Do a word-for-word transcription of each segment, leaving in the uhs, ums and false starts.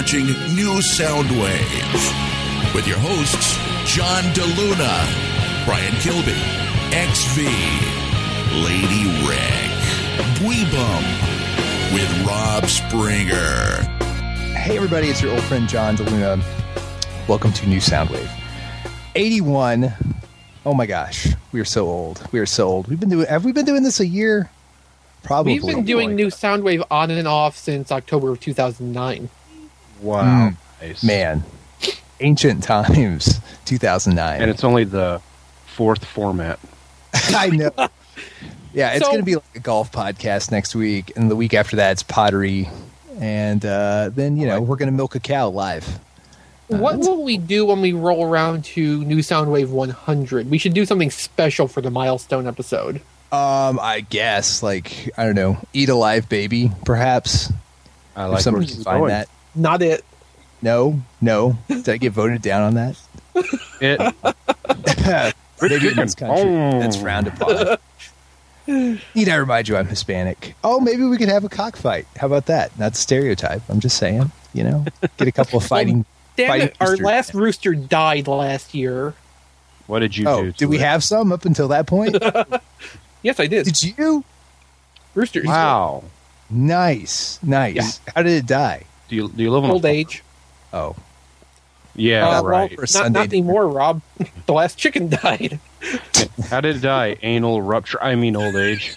watching New Soundwave with your hosts, John DeLuna, Brian Kilby, X V, Lady Rick, Dweebum, with Rob Springer. Hey everybody, it's your old friend John DeLuna. Welcome to New Soundwave. eighty-one. Oh my gosh, we are so old. We are so old. We've been doing. Have we been doing this a year? Probably. We've been doing New Soundwave on and off since October of two thousand nine. Wow. Mm, nice. Man. Ancient times, two thousand nine. And it's only the fourth format. I know. Yeah, it's So- going to be like a golf podcast next week, and the week after that it's pottery, and uh, then, you know, we're going to milk a cow live. What will we do when we roll around to New Soundwave one hundred? We should do something special for the milestone episode. Um, I guess, like, I don't know, eat a live baby, perhaps. I If like somebody where can this is find going. that. Not it. No, no. Did I get voted down on that? It, Maybe in chicken. this country, Oh. that's frowned upon. Need I remind you I'm Hispanic? Oh, maybe we could have a cockfight. How about that? Not a stereotype. I'm just saying, you know, get a couple of fighting. Damn fighting it, our roosters. last rooster died last year. what did you Oh, do? did we have some up until that point? Yes, I did. Did you? Roosters. Wow. Nice, nice. How did it die? Do you do you live in Old a, age. Oh, Yeah, Uh, right. Well, For not, Sunday not anymore, Rob. The last chicken died. How did it die? Anal rupture. I mean, old age.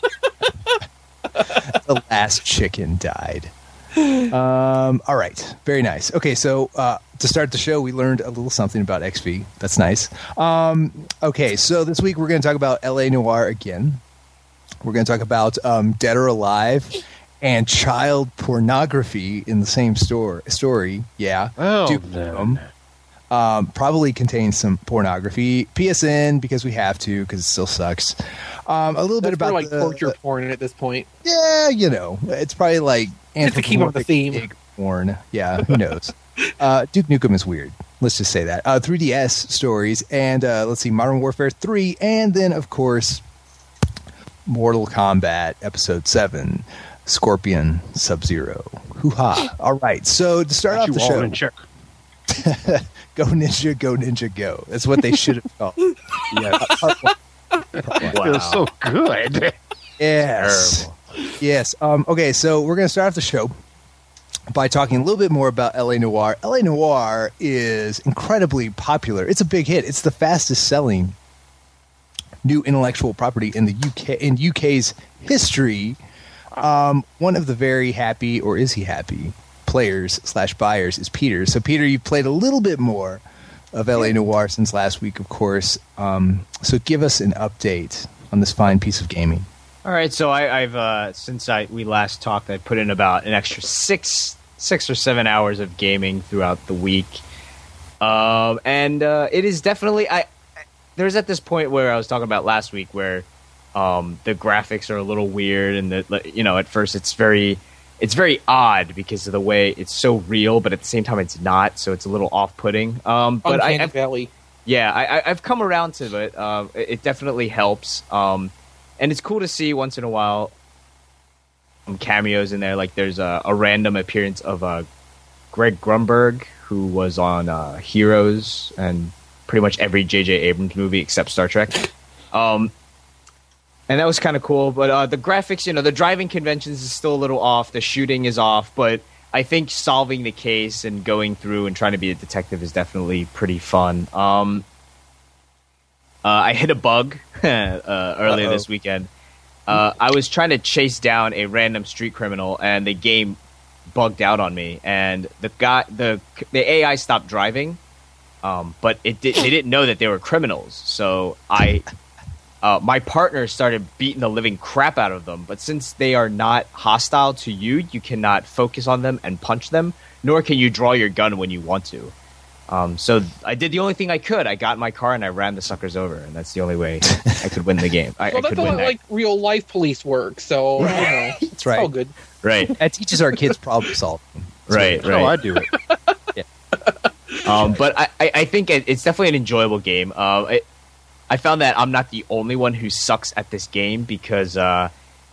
the last chicken died. Um, all right, very nice. Okay, so uh, to start the show, we learned a little something about X V. That's nice. Um, okay, so this week we're going to talk about L A Noire again. We're going to talk about um, Dead or Alive and child pornography in the same store story. Yeah. Oh, Duke then. Nukem, um, probably contains some pornography. P S N because we have to, because it still sucks. Um, a little That's bit about more like the, torture the- porn at this point. yeah, you know, it's probably like Just to keep up the anthropomorphic theme. pig porn. Yeah, who knows? uh, Duke Nukem is weird. Let's just say that. Uh, three D S stories, and uh, let's see, Modern Warfare three, and then, of course, Mortal Kombat Episode seven, Scorpion Sub-Zero. Hoo-ha. All right, so to start Got off you the all show, in check. Go Ninja, Go Ninja, Go. That's what they should have called. Yeah. Wow. Feels so good. Yes. Terrible. Yes. Um, okay, so we're going to start off the show by talking a little bit more about L A Noire. L A Noire is incredibly popular. It's a big hit. It's the fastest selling new intellectual property in the U K in U K's history. Um, one of the very happy, or is he happy, players slash buyers is Peter. So Peter, you've played a little bit more of L A Noire since last week, of course. Um, so give us an update on this fine piece of gaming. All right, so I, I've uh, since I we last talked, I put in about an extra six, six or seven hours of gaming throughout the week, um, and uh, it is definitely. I there's at this point where I was talking about last week where um, the graphics are a little weird, and the you know at first it's very it's very odd because of the way it's so real, but at the same time it's not, so it's a little off-putting. Um, but I, Uncanny I've, Valley. yeah, I, I- I've come around to it. Uh, it, it definitely helps. Um, And it's cool to see once in a while some cameos in there. Like there's a, a random appearance of uh, Greg Grunberg, who was on uh, Heroes and pretty much every J J Abrams movie except Star Trek. Um, and that was kind of cool. But uh, the graphics, you know, the driving conventions is still a little off. The shooting is off. But I think solving the case and going through and trying to be a detective is definitely pretty fun. Um, Uh, I hit a bug uh, earlier Uh-oh. this weekend. Uh, I was trying to chase down a random street criminal, and the game bugged out on me. And the guy, the the A I stopped driving, um, but it did, they didn't know that they were criminals. So I, uh, my partner started beating the living crap out of them. But since they are not hostile to you, you cannot focus on them and punch them, nor can you draw your gun when you want to. Um, so I did the only thing I could. I got in my car and I ran the suckers over, and that's the only way I could win the game. I, Well, I that's could not win that. like real life police work, so you know, That's it's right. all good. Right, That teaches our kids problem solving. right, No, I right. do it. Um, but I, I I think it, it's definitely an enjoyable game. Uh, I, I found that I'm not the only one who sucks at this game because uh,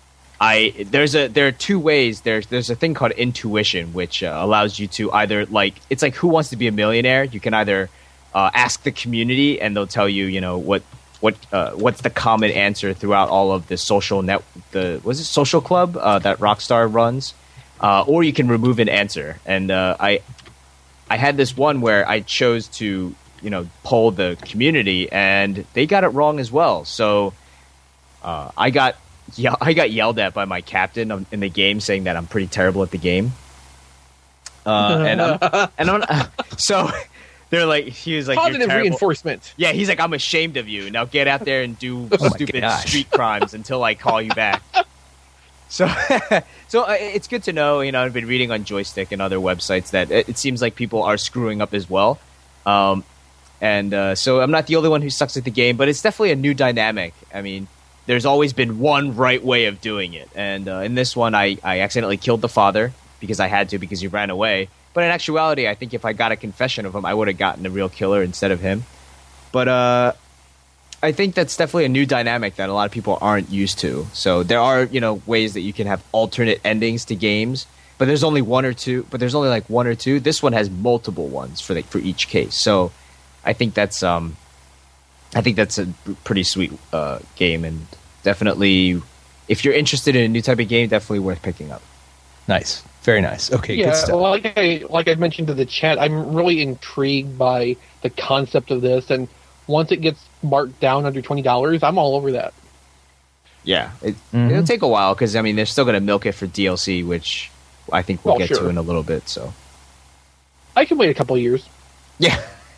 I there's a there are two ways. There's there's a thing called intuition, which uh, allows you to either like it's like Who Wants to Be a Millionaire. You can either uh, ask the community, and they'll tell you, you know, what what uh, what's the common answer throughout all of the social net the was it social club uh, that Rockstar runs, uh, or you can remove an answer. And uh, I I had this one where I chose to you know poll the community, and they got it wrong as well. So uh, I got. Yeah, I got yelled at by my captain in the game, saying that I'm pretty terrible at the game. Uh, and I'm, and I'm, so they're like, he was like, positive reinforcement. Yeah, he's like, I'm ashamed of you. Now get out there and do Oh my stupid gosh. street crimes until I call you back. So, so uh, it's good to know. You know, I've been reading on Joystick and other websites that it, it seems like people are screwing up as well. Um, and uh, so I'm not the only one who sucks at the game, but it's definitely a new dynamic. I mean. There's always been one right way of doing it. And uh, in this one, I, I accidentally killed the father because I had to because he ran away. But in actuality, I think if I got a confession of him, I would have gotten the real killer instead of him. But uh, I think that's definitely a new dynamic that a lot of people aren't used to. So there are, you know, ways that you can have alternate endings to games. But there's only one or two. But there's only like one or two. This one has multiple ones for the, for each case. So I think that's... Um, I think that's a pretty sweet uh, game, and definitely, if you're interested in a new type of game, definitely worth picking up. Nice, very nice. Okay, Yeah, good stuff. like I like I mentioned to the chat, I'm really intrigued by the concept of this, and once it gets marked down under twenty dollars, I'm all over that. Yeah, it, Mhm. it'll take a while because I mean they're still going to milk it for D L C, which I think we'll Oh, get sure. to in a little bit. So I can wait a couple of years. yeah,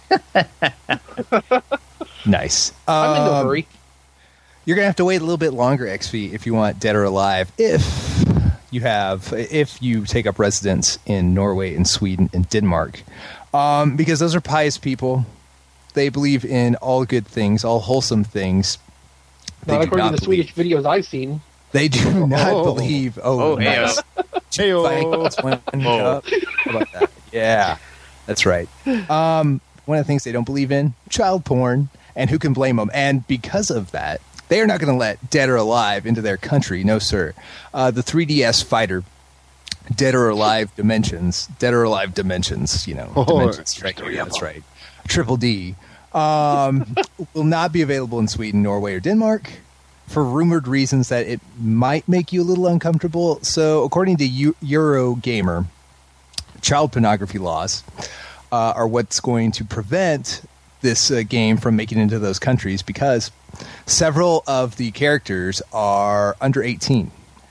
Nice. I'm in no Um, hurry. You're gonna have to wait a little bit longer, X V, if you want Dead or Alive. If you have, if you take up residence in Norway and Sweden and Denmark, um, because those are pious people. They believe in all good things, all wholesome things. They Not do according not to the believe- Swedish videos I've seen. They do not Oh. believe. Oh, Oh, hey, nice. Fight, one cup. How about that? Yeah, that's right. Um, one of the things they don't believe in, child porn, and who can blame them? And because of that, they are not going to let Dead or Alive into their country. No, sir. Uh, the three D S fighter, Dead or Alive Dimensions, Dead or Alive Dimensions, you know, Oh, Dimensions Striker, yeah, that's right. Triple D, um, will not be available in Sweden, Norway, or Denmark for rumored reasons that it might make you a little uncomfortable. So, according to Eu- Eurogamer, child pornography laws uh, are what's going to prevent this uh, game from making it into those countries because several of the characters are under eighteen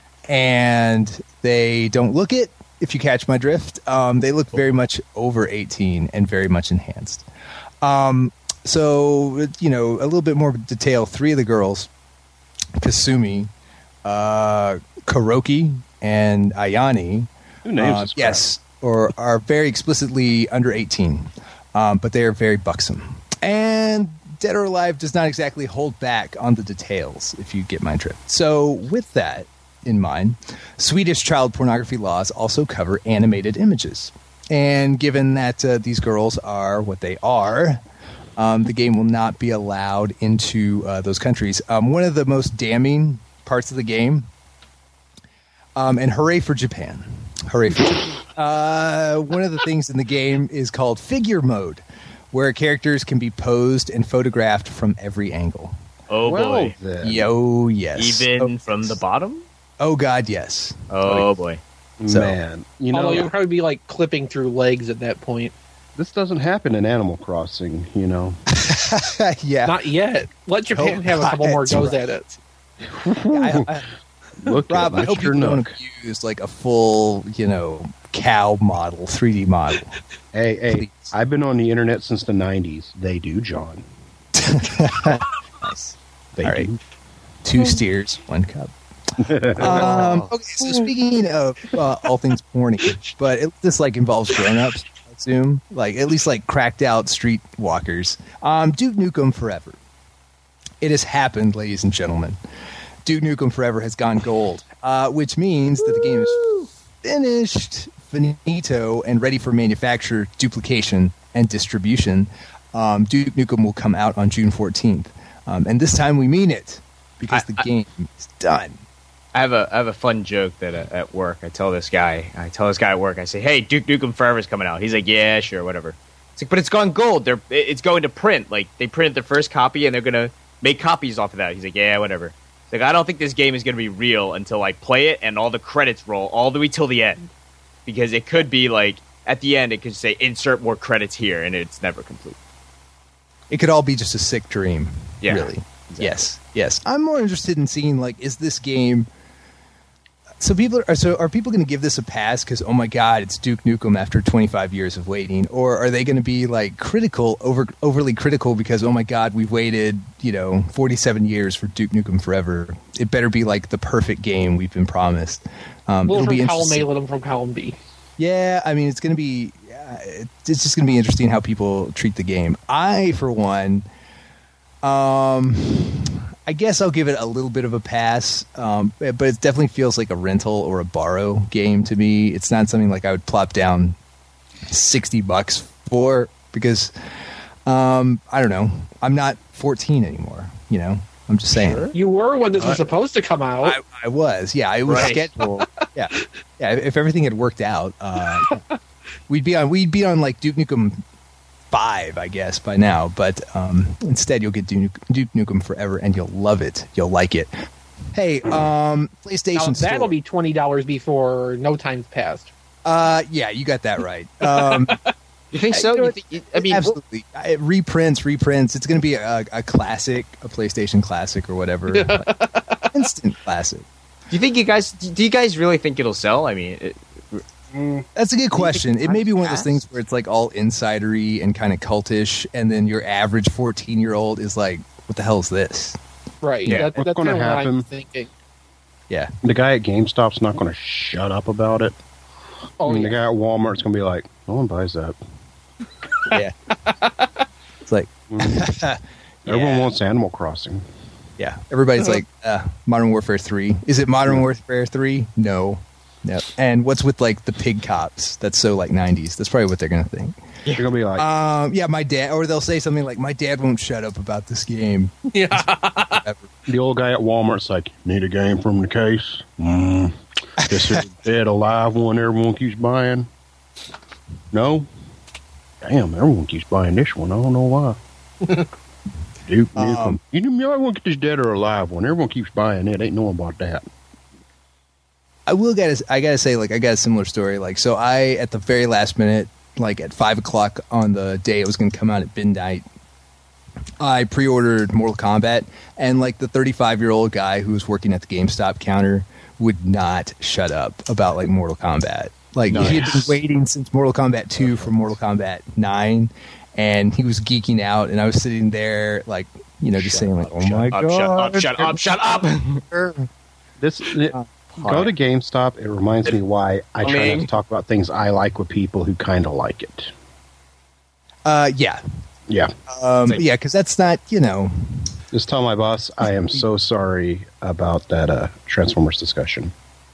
and they don't look it, if you catch my drift. Um, they look very much over eighteen and very much enhanced. Um, so, you know, a little bit more detail. Three of the girls, Kasumi, uh, Kuroki, and Ayane, Who names uh, this crap? yes, or are very explicitly under eighteen, um, but they are very buxom. And Dead or Alive does not exactly hold back on the details, if you get my drift. So, with that in mind, Swedish child pornography laws also cover animated images. And given that uh, these girls are what they are, um, the game will not be allowed into uh, those countries. Um, one of the most damning parts of the game, um, and hooray for Japan. Hooray for Japan. Uh, one of the things in the game is called figure mode, where characters can be posed and photographed from every angle. oh Well, boy, then. Yo, yes. even oh, from the bottom. oh, God, yes. Oh boy, So- Man, you know, Although you'll probably be like clipping through legs at that point. this doesn't happen in Animal Crossing, you know. yeah. Not yet. Let Japan Oh, have a couple more that's goes right. at it. I, I, Look Rob, at I hope Mister you don't Nook. use like a full, you know, cow model, three D model. Hey, hey, Please. I've been on the internet since the nineties. They do, John. Nice. They All right. do. Two steers, one cup. um, okay, so speaking of uh, all things porny, but it, this like involves grown-ups, I assume, like at least like cracked out streetwalkers. Um, Duke Nukem Forever. It has happened, ladies and gentlemen. Duke Nukem Forever has gone gold, uh, which means that the game is finished, finito, and ready for manufacture, duplication, and distribution. Um, Duke Nukem will come out on June fourteenth. Um, and this time we mean it, because I- the I- game is done. I have a I have a fun joke that uh, at work I tell this guy I tell this guy at work I say, hey, Duke Nukem Forever's coming out. He's like, yeah, sure, whatever. It's like, but it's gone gold. They're it's going to print. Like they printed the first copy and they're gonna make copies off of that. He's like, yeah, whatever. It's like, I don't think this game is gonna be real until I play it and all the credits roll all the way till the end, because it could be like at the end it could say insert more credits here and it's never complete. It could all be just a sick dream. Yeah, really. exactly. Yes, yes. I'm more interested in seeing like, is this game? So people are so are people going to give this a pass because, oh my god, it's Duke Nukem after twenty-five years of waiting, or are they going to be like critical, over overly critical because, oh my god, we've waited, you know, forty-seven years for Duke Nukem Forever. It better be like the perfect game we've been promised. Um, Well, it'll from be column interesting. A, let them from column B. Yeah, I mean, it's going to be uh, it's just going to be interesting how people treat the game. I, for one, um, I guess I'll give it a little bit of a pass, um, but it definitely feels like a rental or a borrow game to me. It's not something like I would plop down sixty bucks for because um, I don't know. I'm not fourteen anymore. You know, I'm just saying. You were when this was supposed to come out. I, I was, yeah. It was Right. scheduled. yeah, yeah. If everything had worked out, uh, we'd be on. We'd be on like Duke Nukem five, I guess, by now. But um, instead, you'll get Duke, Duke Nukem Forever, and you'll love it. You'll like it. Hey, um, PlayStation Now, Store. that'll be twenty dollars before no time's passed. Uh, yeah, you got that right. Um, You think so? You know You what? think, I mean, absolutely. It reprints, reprints. It's going to be a, a classic, a PlayStation classic or whatever. Like, instant classic. do you think you guys? Do you guys really think it'll sell? I mean, it, That's a good question. It may be one of those Pass? things where it's like all insidery and kind of cultish, and then your average fourteen-year-old is like, "What the hell is this?" Right. Yeah, That, what's that's gonna kind of what happen- I'm thinking. Yeah, The guy at GameStop's not going to shut up about it. Oh, I mean, yeah. the guy at Walmart's going to be like, no one buys that. yeah. It's like, Everyone Yeah. wants Animal Crossing. yeah. Everybody's like, uh, Modern Warfare three. Is it Modern Warfare three? No, no. And what's with like the pig cops? That's so like nineties. That's probably what they're gonna think. They're going to be like, Um, yeah, my dad, or they'll say something like, "My dad won't shut up about this game." Yeah. the old guy at Walmart's like, need a game from the case? Mm. This is a dead, alive one everyone keeps buying? No? Damn, everyone keeps buying this one. I don't know why. Duke Nukem. Um, you know, you might want to get this dead or alive one. Everyone keeps buying it. Ain't knowing about that. I will get. I gotta say, like, I got a similar story. Like, so I at the very last minute, like at five o'clock on the day it was going to come out at midnight, I pre-ordered Mortal Kombat, and like the thirty-five-year-old guy who was working at the GameStop counter would not shut up about like Mortal Kombat. Like he had been waiting since Mortal Kombat two for Mortal Kombat nine, and he was geeking out, and I was sitting there like, you know, just saying like, "Oh my up, god, shut up, shut up, shut up. This it, Go to GameStop. It reminds me why I try not to talk about things I like with people who kind of like it. Uh, yeah, Yeah. um, Same. yeah, because that's not, you know, Just tell my boss I am so sorry about that uh, Transformers discussion.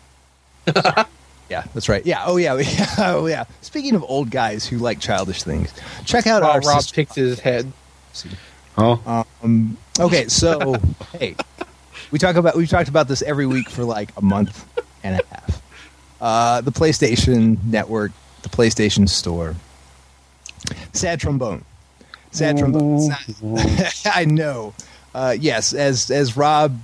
yeah, that's right. Yeah, oh yeah, yeah, oh yeah. Speaking of old guys who like childish things, check out While our Rob sister- picks his head. Huh? Um, okay, so hey, we talk about we've talked about this every week for like a month and a half. Uh, the PlayStation Network, the PlayStation Store. Sad trombone. Sad trombone. It's not- I know. Uh, yes, as as Rob.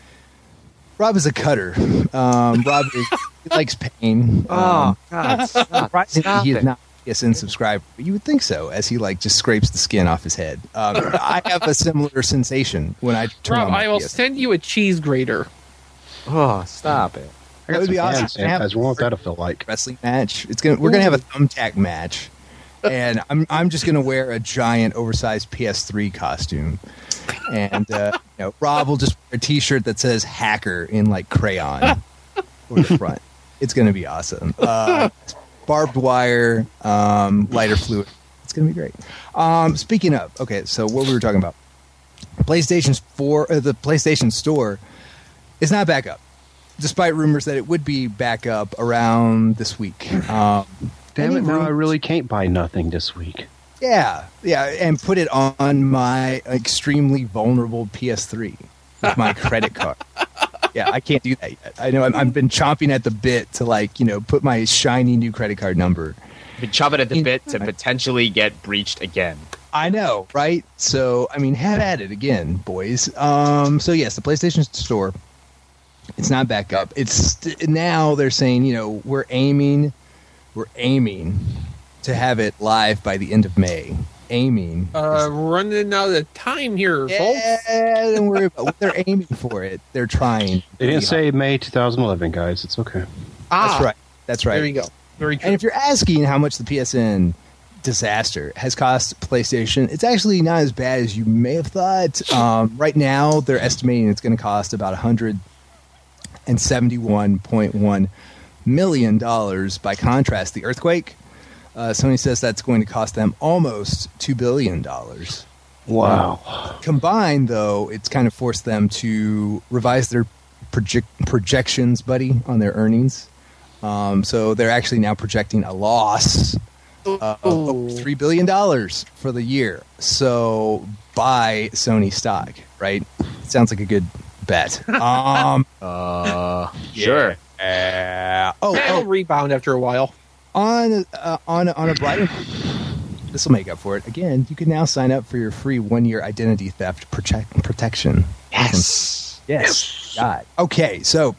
Rob is a cutter. Um, Rob is, he likes pain. Oh Um, God! Stop, surprisingly, stop he is it. not a P S N subscriber. But you would think so, as he like just scrapes the skin off his head. Um, I have a similar sensation when I turn Rob, on my I will P S N. send you a cheese grater. Oh, stop it! I got That would some be awesome. hand I have- sanitizer. What would that feel like? Wrestling match. It's gonna. We're gonna have a thumbtack match, and I'm I'm just gonna wear a giant oversized P S three costume, and uh, you know, Rob will just wear a T-shirt that says "hacker" in like crayon over the front. It's gonna be awesome. Uh, barbed wire, um, lighter fluid. It's gonna be great. Um, speaking of, okay, so what we were talking about, PlayStation four, uh, the PlayStation Store is not back up, despite rumors that it would be back up around this week. Um, Damn any it! Now rum- I really can't buy nothing this week. yeah, yeah, and put it on my extremely vulnerable P S three with my credit card. Yeah, I can't do that yet. I know I'm, I've been chomping at the bit to like you know put my shiny new credit card number. Been chopping at the bit to potentially get breached again. I know, right? So, I mean, have at it again, boys. Um, so, yes, the PlayStation Store, it's not back up. It's now they're saying, you know, we're aiming, we're aiming to have it live by the end of May. Aiming. Uh, running out of time here, yeah, folks. don't worry about what they're aiming for it. They're trying. They didn't say May twenty eleven, guys. It's okay. Ah, That's right. That's right. There you go. Very true. And if you're asking how much the P S N disaster has cost PlayStation, it's actually not as bad as you may have thought. Um, right now, they're estimating it's going to cost about one hundred seventy-one point one million dollars. By contrast, the earthquake, uh, Sony says that's going to cost them almost two billion dollars. Wow. Um, combined, though, it's kind of forced them to revise their project- projections, buddy, on their earnings. Um, so they're actually now projecting a loss uh, of over three billion dollars for the year. So buy Sony stock, right? Sounds like a good bet. Um, Uh, sure. yeah. Oh, It'll oh, rebound after a while. on uh, on on a brighter. This will make up for it. Again, you can now sign up for your free one-year identity theft protect- protection. Yes. Yes. God. Okay, so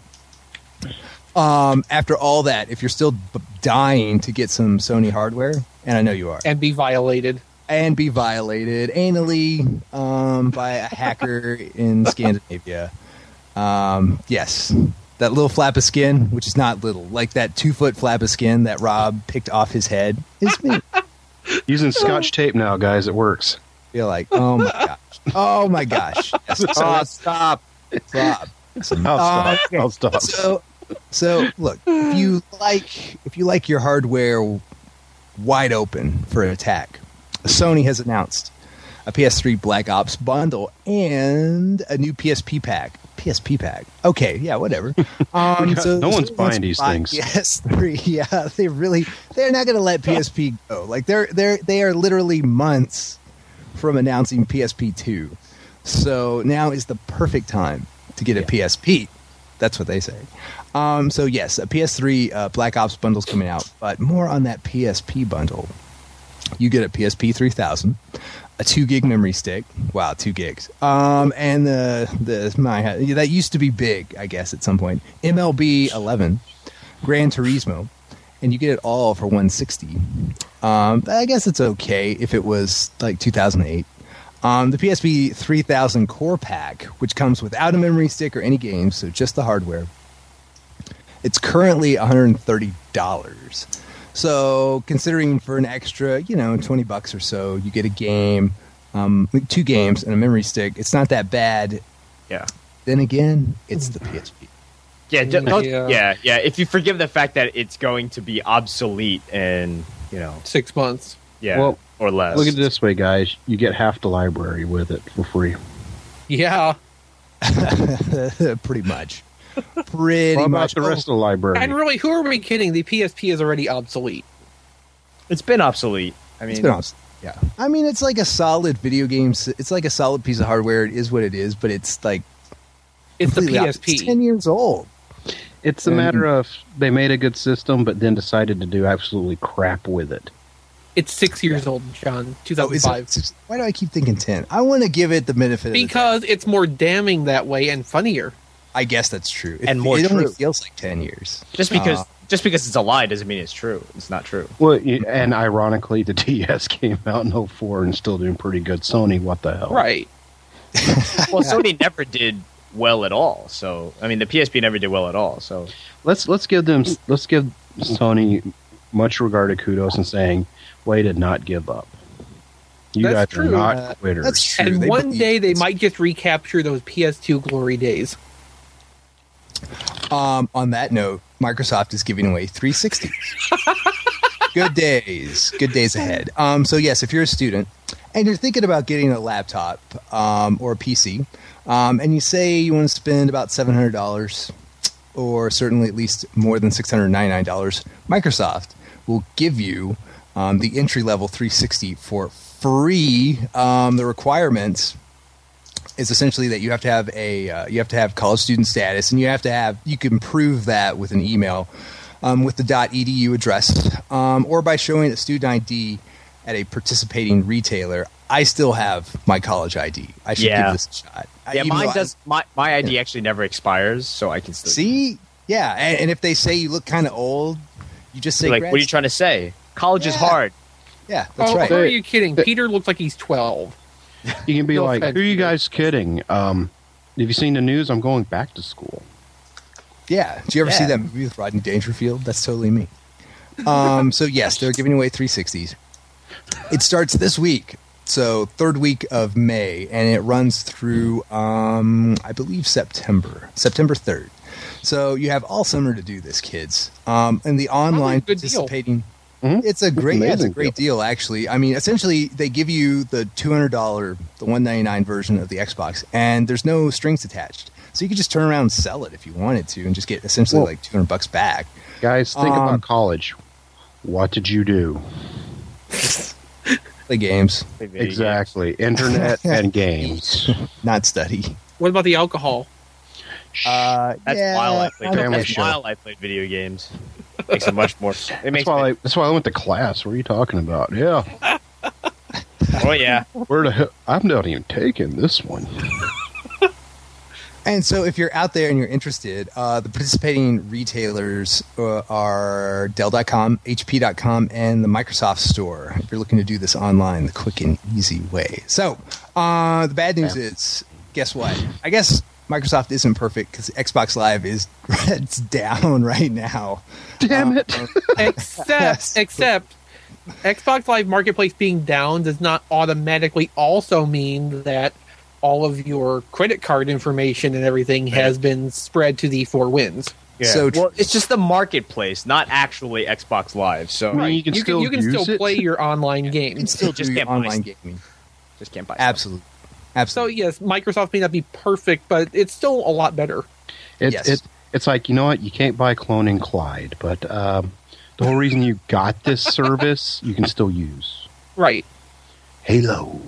um, after all that, if you're still b- dying to get some Sony hardware, and I know you are, And be violated. and be violated anally um, by a hacker in Scandinavia, um, yes, that little flap of skin, which is not little, like that two-foot flap of skin that Rob picked off his head, is me. Using Scotch tape now, guys. It works. Feel like, oh my gosh, oh my gosh, yes. So Oh, that's stop. Rob. I'll stop. Uh, okay. I'll stop. So, so look, if you like, if you like your hardware wide open for an attack, Sony has announced a P S three Black Ops bundle and a new P S P pack. P S P pack. Okay, yeah, whatever. Um, got- so no one's Sony buying wants these to buy things. P S three. Yeah, they really, they're not going to let P S P go. Like they're they're they are literally months from announcing P S P two. So now is the perfect time to get a P S P. That's what they say. Um, so yes, a P S three uh, Black Ops bundle's coming out, but more on that P S P bundle. You get a P S P three thousand, a two gig memory stick. Wow, two gigs. Um, and the the my that used to be big, I guess, at some point. M L B eleven, Gran Turismo, and you get it all for one hundred sixty dollars. Um, I guess it's okay if it was like two thousand eight. Um, the P S P three thousand core pack, which comes without a memory stick or any games, so just the hardware, it's currently one hundred thirty dollars. So considering for an extra, you know, twenty bucks or so, you get a game, um, two games, and a memory stick. It's not that bad. Yeah. Then again, it's the P S P. Yeah, d- don't- Yeah. yeah, yeah. If you forgive the fact that it's going to be obsolete in, you know, Six months. yeah, Well, or less. Look at it this way, guys. You get half the library with it for free. Yeah. Pretty much. Pretty What about much. the rest of the library? And really, who are we kidding? The P S P is already obsolete. It's been obsolete. I mean, It's been honest. Yeah. I mean, it's like a solid video game. s- It's like a solid piece of hardware. It is what it is, but it's like It's the P completely S out- P. It's ten years old. It's a And- matter of they made a good system, but then decided to do absolutely crap with it. It's six years old, John. Oh, is 2005. it six- why do I keep thinking ten? I want to give it the benefit of the doubt. Because it's more damning that way and funnier. I guess that's true. It, And more it only true. feels like ten years. just because Uh, just because it's a lie doesn't mean it's true. It's not true. Well, y- and ironically, the D S came out in oh four and still doing pretty good. Sony, what the hell? Right. Well, Sony never did well at all. So, I mean, the P S P never did well at all. So, Let's let's give them let's give Sony much regarded kudos in saying, "Way to not give up." You That's guys true. are not Uh, quitters. That's true. And They one believe day they it's- might just recapture those P S two glory days. Um, on that note, Microsoft is giving away three sixty. Good days. Good days ahead. Um, so, yes, if you're a student and you're thinking about getting a laptop um, or a P C, um, and you say you want to spend about seven hundred dollars or certainly at least more than six hundred ninety-nine dollars, Microsoft will give you um, the entry-level three sixty for free. Um, the requirements is essentially that you have to have a uh, you have to have college student status, and you have to have you can prove that with an email um, with the .edu address, um, or by showing a student I D at a participating retailer. I still have my college I D. I should Yeah. give this a shot. I- Yeah, even mine though I- does. My my I D actually never expires, so I can still See, yeah, and, and if they say you look kind of old, you just say like. grad What are you trying to say? College is Yeah. hard. Yeah, that's oh, right. who are you kidding? Peter looks like he's twelve. You can be No like, offense, who are you Peter. guys kidding? Um, have you seen the news? I'm going back to school. Yeah. Did you ever Yeah. see that movie with Rodney Dangerfield? That's totally me. Um, so yes, they're giving away three sixties. It starts this week, so third week of May, and it runs through, um, I believe, September, September third. So you have all summer to do this, kids. Um, and the online good deal. participating. Mhm. It's a great, yeah, it's a amazing great deal. Actually. I mean, essentially, they give you the two hundred dollars, the one ninety-nine version of the Xbox, and there's no strings attached. So you could just turn around and sell it if you wanted to, and just get essentially Well- like two hundred bucks back. Guys, think Um, about college. What did you do? Play games, Exactly. Internet and games. not study. What about the alcohol? Uh, That's yeah, while I played. I don't Family That's show. while I played video games. Makes it much more. It That's makes. why, Me, I, that's why I went to class. What are you talking about? Yeah. oh yeah. Where the hell? I'm not even taking this one. And so, if you're out there and you're interested, uh, the participating retailers uh, are Dell dot com, H P dot com, and the Microsoft Store. If you're looking to do this online, the quick and easy way. So, uh, the bad news is, guess what? I guess Microsoft isn't perfect because Xbox Live is it's down right now. Damn it. Except, except, Xbox Live Marketplace being down does not automatically also mean that all of your credit card information and everything has been spread to the four winds. Yeah. So tr- well, it's just the marketplace, not actually Xbox Live. So I mean, you can you still can, you can use still it. play your online You can games. still Just do can't buy online stuff. gaming. just can't buy. stuff. Absolutely. So Absolutely. yes, Microsoft may not be perfect, but it's still a lot better. It, Yes. it, it's like, you know what? You can't buy Cloning Clyde, but um, the whole reason you got this service, you can still use. Right. Halo.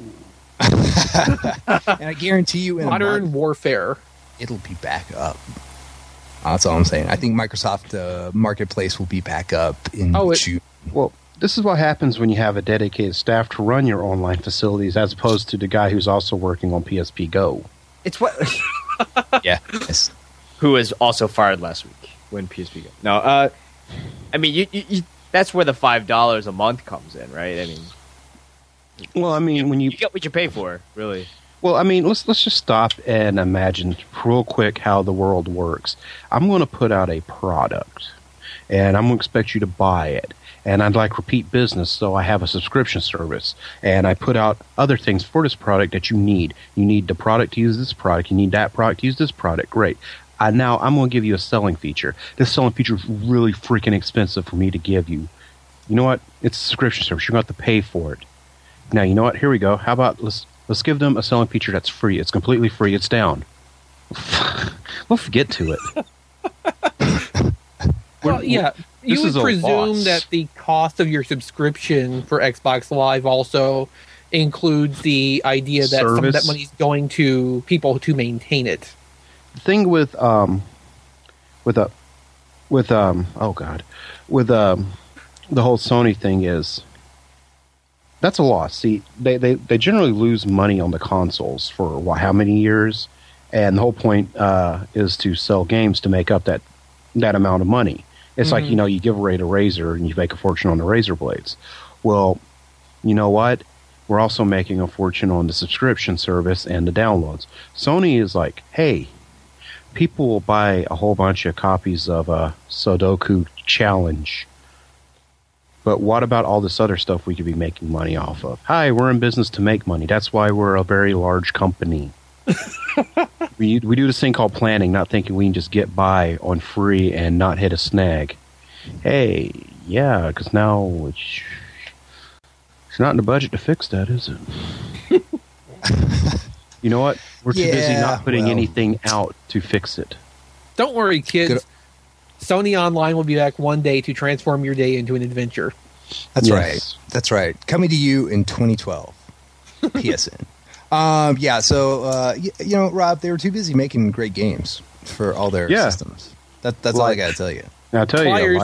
And I guarantee you, in a Modern month, Warfare. it'll be back up. That's all I'm saying. I think Microsoft uh, Marketplace will be back up in Oh, it- June. Well, this is what happens when you have a dedicated staff to run your online facilities as opposed to the guy who's also working on P S P Go. It's what. Yeah. Yes. Who was also fired last week when P S P got. No, uh, I mean, you, you, you, that's where the five dollars a month comes in, right? I mean, Well, I mean, when you you get what you pay for, really. Well, I mean, let's let's just stop and imagine real quick how the world works. I'm going to put out a product, and I'm going to expect you to buy it. And I'd like repeat business, so I have a subscription service. And I put out other things for this product that you need. You need the product to use this product. You need that product to use this product. Great. Uh, now I'm going to give you a selling feature. This selling feature is really freaking expensive for me to give you. You know what? It's a subscription service. You're going to have to pay for it. Now, you know what? Here we go. How about let's let's give them a selling feature that's free. It's completely free. It's down. Let's get to it. Well, yeah, you this would is a presume loss. that the cost of your subscription for Xbox Live also includes the idea that some of Service. that money is going to people to maintain it. The thing with um with a with um oh god with um the whole Sony thing is that's a loss. See, they they, they generally lose money on the consoles for what, how many years, and the whole point uh, is to sell games to make up that that amount of money. It's like, you know, you give away a razor and you make a fortune on the razor blades. Well, you know what? We're also making a fortune on the subscription service and the downloads. Sony is like, hey, people will buy a whole bunch of copies of a Sudoku Challenge. But what about all this other stuff we could be making money off of? Hi, we're in business to make money. That's why we're a very large company. we we do this thing called planning, not thinking we can just get by on free and not hit a snag. Hey, yeah, because now it's, it's not in the budget to fix that, is it? You know what? We're too busy Yeah, not putting well. anything out to fix it. Don't worry, kids. Good- Sony Online will be back one day to transform your day into an adventure. That's Yes. right. That's right. Coming to you in twenty twelve. P S N. Um, yeah, so uh, y- you know, Rob, they were too busy making great games for all their Yeah. systems. That, that's all I got to tell you. Now, I'll tell you, Flyers. like,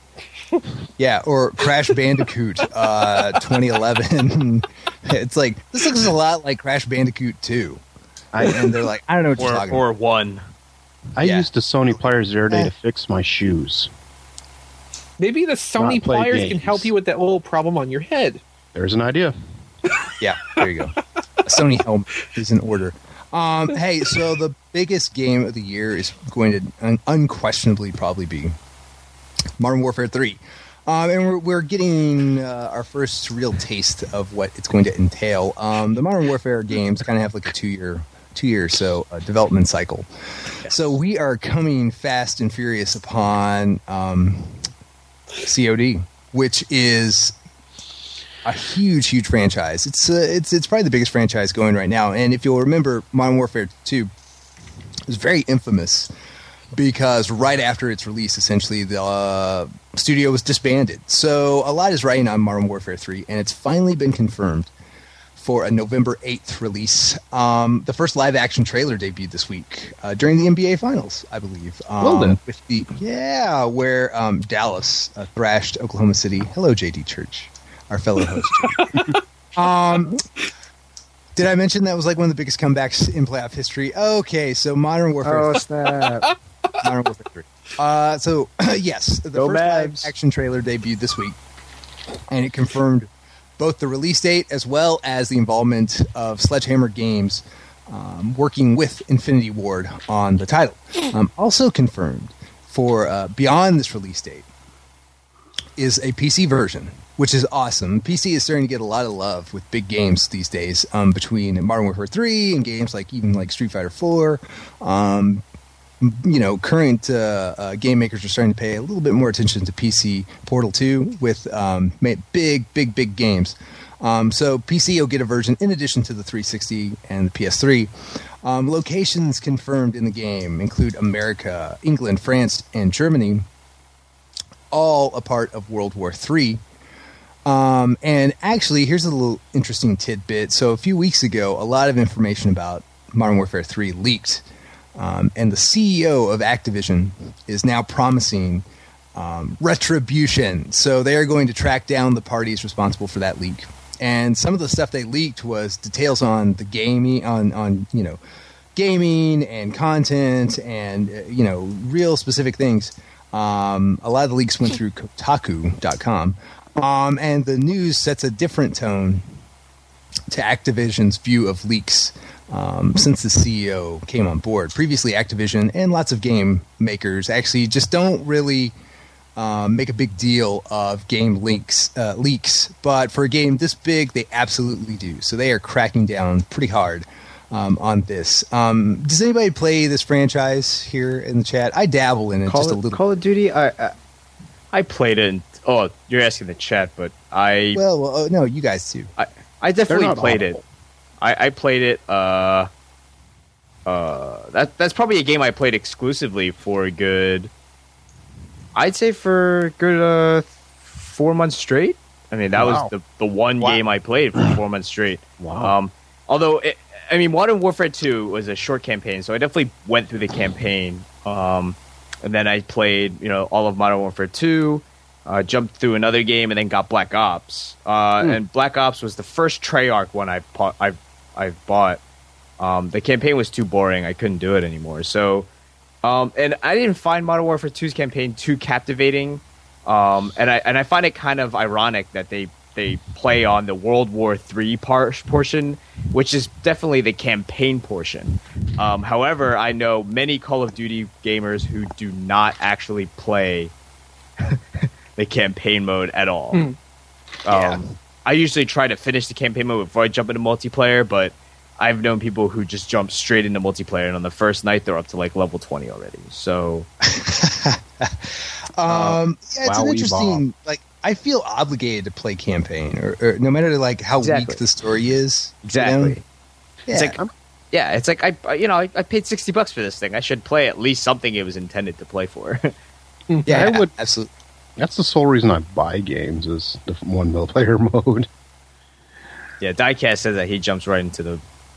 Yeah, or Crash Bandicoot uh, twenty eleven. It's like, this looks a lot like Crash Bandicoot two. I, And they're like, I don't know what you're Or, talking or about. one. I Yeah. used the Sony pliers the other day Eh. to fix my shoes. Maybe the Sony Not play pliers can games. help you with that little problem on your head. There's an idea. Yeah, there you go. A Sony helmet is in order. Um, hey, so the biggest game of the year is going to un- unquestionably probably be Modern Warfare three. Um, and we're, we're getting uh, our first real taste of what it's going to entail. Um, the Modern Warfare games kind of have like a two-year, two-year or so uh, development cycle. So we are coming fast and furious upon um, C O D, which is a huge, huge franchise. It's uh, it's it's probably the biggest franchise going right now. And if you'll remember, Modern Warfare two was very infamous because right after its release, essentially the uh, studio was disbanded. So a lot is riding on Modern Warfare three, and it's finally been confirmed for a November eighth release. Um, the first live-action trailer debuted this week uh, during the N B A Finals, I believe. Um, Well then. with the yeah, where um, Dallas uh, thrashed Oklahoma City. Hello, J D Church, our fellow host. um, did I mention that was like one of the biggest comebacks in playoff history? Okay, so Modern Warfare. Oh, snap. Modern Warfare three. Uh, so yes, the Go first Babs. live-action trailer debuted this week, and it confirmed both the release date as well as the involvement of Sledgehammer Games um, working with Infinity Ward on the title. Um, also confirmed for uh, beyond this release date is a P C version, which is awesome. P C is starting to get a lot of love with big games these days, um, between Modern Warfare three and games like even like Street Fighter four. Um, you know, current uh, uh, game makers are starting to pay a little bit more attention to P C Portal two with um, ma- big, big, big games. Um, so P C will get a version in addition to the three sixty and the P S three. Um, locations confirmed in the game include America, England, France, and Germany, all a part of World War three. Um, and actually, here's a little interesting tidbit. So a few weeks ago, a lot of information about Modern Warfare three leaked. Um, and the C E O of Activision is now promising um, retribution. So they are going to track down the parties responsible for that leak. And some of the stuff they leaked was details on the gaming, on, on you know, gaming and content and, uh, you know, real specific things. Um, a lot of the leaks went through Kotaku dot com. Um, and the news sets a different tone to Activision's view of leaks um, since the C E O came on board. Previously, Activision and lots of game makers actually just don't really um, make a big deal of game leaks, uh, leaks. But for a game this big, they absolutely do. So they are cracking down pretty hard um, on this. Um, does anybody play this franchise here in the chat? I dabble in it Call, just a it, little. Call of Duty, I, I, I played it. In, oh, you're asking the chat, but I well, well, oh, no, you guys too. I, I definitely not played awful. it. I, I played it. Uh, uh, that that's probably a game I played exclusively for a good. I'd say for a good uh, four months straight. I mean, that Wow. was the the one Wow. game I played for four months straight. Wow. Um, although, it, I mean, Modern Warfare two was a short campaign, so I definitely went through the campaign. Um, and then I played, you know, all of Modern Warfare two. Uh, jumped through another game and then got Black Ops. Uh, Hmm. And Black Ops was the first Treyarch one I bought. I I bought. Um, the campaign was too boring. I couldn't do it anymore. So, um, and I didn't find Modern Warfare two's campaign too captivating. Um, and I and I find it kind of ironic that they they play on the World War three par- portion, which is definitely the campaign portion. Um, however, I know many Call of Duty gamers who do not actually play the campaign mode at all. Hmm. Um, I usually try to finish the campaign mode before I jump into multiplayer, but I've known people who just jump straight into multiplayer, and on the first night they're up to like level twenty already. So, Um, yeah, it's wow, an we interesting. Like, I feel obligated to play campaign, or, or no matter like how Exactly. weak the story is. you exactly. know? Yeah. It's like, yeah, it's like I, I- you know, I, I paid sixty bucks for this thing. I should play at least something it was intended to play for. yeah, I would- absolutely. That's the sole reason I buy games is the one player mode. Yeah, Diecast says that he jumps right into the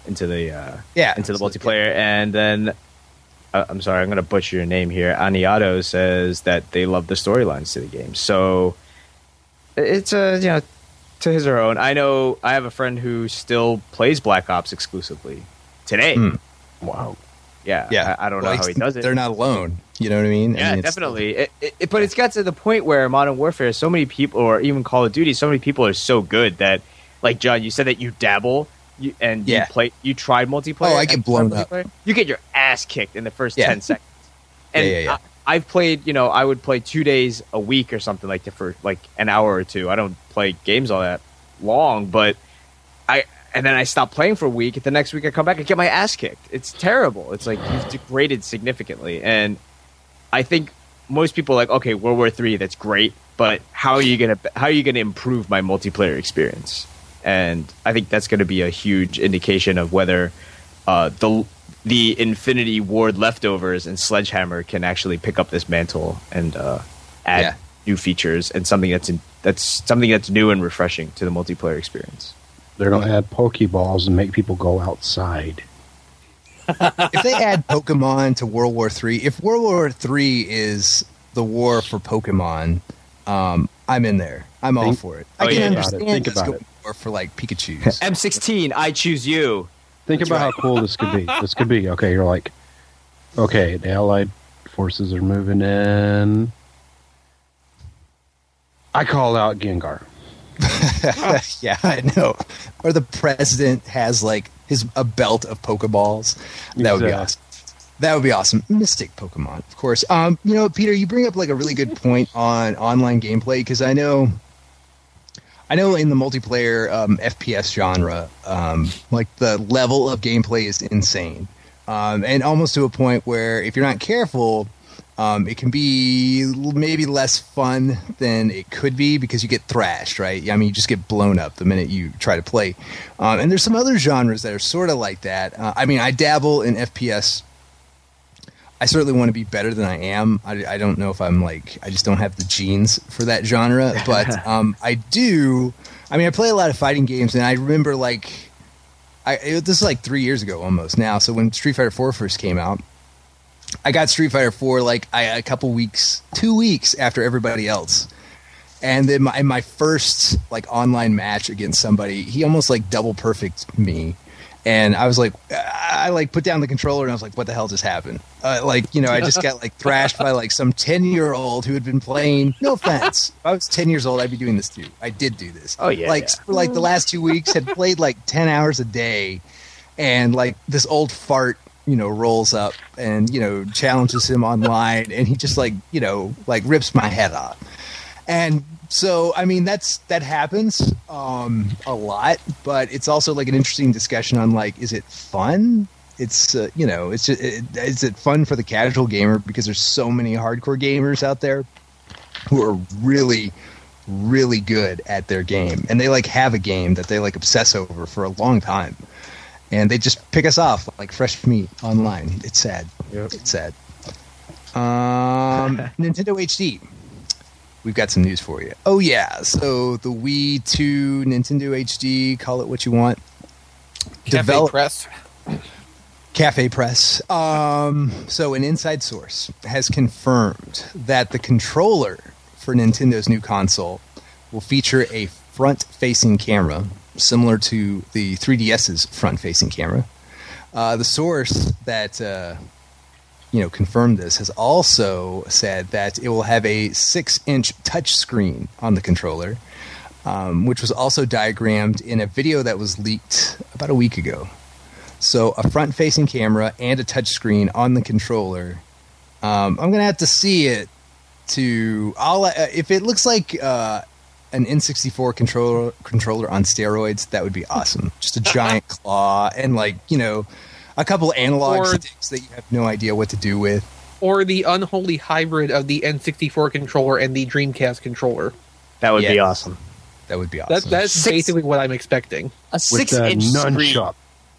into the uh, Yeah, into the so, multiplayer, yeah. And then uh, I'm sorry, I'm going to butcher your name here. Aniato says that they love the storylines to the game, so it's a you know to his or her own. I know I have a friend who still plays Black Ops exclusively today. Mm. Wow. Yeah, yeah. I, I don't well, know how he does it. They're not alone. You know what I mean? Yeah, I mean, definitely. It, it, it, but it's got to the point where Modern Warfare, so many people, or even Call of Duty, so many people are so good that, like John, you said that you dabble you, and yeah. you play, you tried multiplayer. Oh, I get blown up. You get your ass kicked in the first yeah. ten seconds. And yeah, yeah, yeah. I, I've played, you know, I would play two days a week or something like that for like an hour or two. I don't play games all that long, but I. And then I stop playing for a week. The next week I come back and get my ass kicked. It's terrible. It's like you've degraded significantly. And I think most people are like, okay, World War Three, that's great, but how are you gonna how are you gonna improve my multiplayer experience? And I think that's going to be a huge indication of whether uh, the the Infinity Ward leftovers and Sledgehammer can actually pick up this mantle and uh, add yeah. new features and something that's in, that's something that's new and refreshing to the multiplayer experience. They're going to add Pokeballs and make people go outside. If they add Pokemon to World War Three, if World War Three is the war for Pokemon, um, I'm in there. I'm think, all for it. I oh, can yeah, understand Think it's about going it. war for like Pikachu's. M sixteen, I choose you. Think That's about right. how cool this could be. This could be, okay, you're like, okay, the Allied forces are moving in. I call out Gengar. Yeah, I know. Or the president has like his a belt of Pokeballs. That would be Exactly. awesome. That would be awesome. Mystic Pokemon, of course. Um, you know, Peter, you bring up like a really good point on online gameplay because I know, I know in the multiplayer um, F P S genre, um, like the level of gameplay is insane, um, and almost to a point where if you're not careful, um, it can be maybe less fun than it could be because you get thrashed, right? I mean, you just get blown up the minute you try to play. Um, and there's some other genres that are sort of like that. Uh, I mean, I dabble in F P S. I certainly want to be better than I am. I, I don't know if I'm like, I just don't have the genes for that genre, but um, I do. I mean, I play a lot of fighting games, and I remember like, I it, this is like three years ago almost now. So when Street Fighter four first came out, I got Street Fighter four like I, a couple weeks, two weeks after everybody else. And then my, my first like online match against somebody, he almost like double perfect me. And I was like, I like put down the controller and I was like, what the hell just happened? Uh, like, you know, I just got like thrashed by like some ten year old who had been playing. No offense. If I was ten years old, I'd be doing this too. I did do this. Oh, yeah, Like, yeah. for like the last two weeks, had played like ten hours a day. And like this old fart, you know, rolls up and, you know, challenges him online. And he just like, you know, like rips my head off. And so, I mean, that's that happens um, a lot, but it's also like an interesting discussion on like, is it fun? It's uh, you know, it's just, it, is it fun for the casual gamer because there's so many hardcore gamers out there who are really, really good at their game, and they like have a game that they like obsess over for a long time, and they just pick us off like fresh meat online. It's sad. Yep. It's sad. Um, Nintendo H D. We've got some news for you. Oh, yeah. So the Wii two, Nintendo H D, call it what you want. Cafe Develop- Press. Cafe Press. Um, so an inside source has confirmed that the controller for Nintendo's new console will feature a front-facing camera, similar to the three D S's front-facing camera. Uh, the source that... Uh, you know, confirmed this, has also said that it will have a six-inch touchscreen on the controller, um, which was also diagrammed in a video that was leaked about a week ago. So a front-facing camera and a touchscreen on the controller. Um, I'm going to have to see it to... I'll, uh, if it looks like uh, an N sixty-four controller, controller on steroids, that would be awesome. Just a giant claw and, like, you know... a couple of analog Or- sticks that you have no idea what to do with. Or the unholy hybrid of the N sixty-four controller and the Dreamcast controller. That would be Yeah. awesome. That would be awesome. That, that's Six- basically what I'm expecting. A With six the inch screen. nunchuck.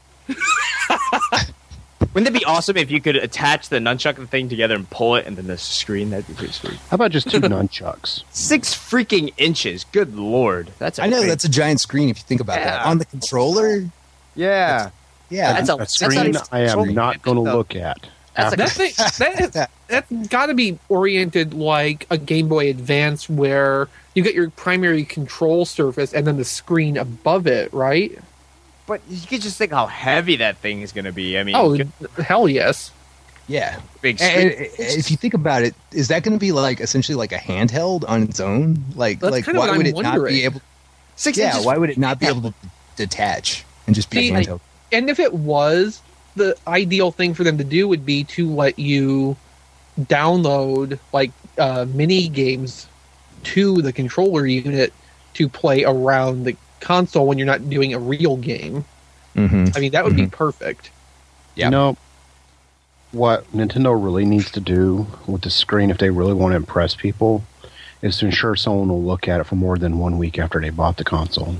Wouldn't it be awesome if you could attach the nunchuck thing together and pull it and then the screen? That'd be pretty sweet. How about just two nunchucks? Six freaking inches. Good lord. That's I know great- that's a giant screen if you think about that. Yeah. On the controller, Yeah. Yeah, That's a- a that's not screen even I am controlling not it, going to though. look at. That's After- That thing, that is, that's got to be oriented like a Game Boy Advance, where you get your primary control surface and then the screen above it, right? But you can just think how heavy that thing is going to be. I mean, Oh, you could- hell yes. yeah. big And, screen. and if you think about it, is that going to be like essentially like a handheld on its own? Like, That's like kind of why what would I'm it not wondering. be able? Six Yeah, inches. why would it not be able to detach and just be See, a handheld? And if it was, the ideal thing for them to do would be to let you download like uh, mini games to the controller unit to play around the console when you're not doing a real game. Mm-hmm. I mean, that would be perfect. Yeah. You know, what Nintendo really needs to do with the screen, if they really want to impress people, is to ensure someone will look at it for more than one week after they bought the console.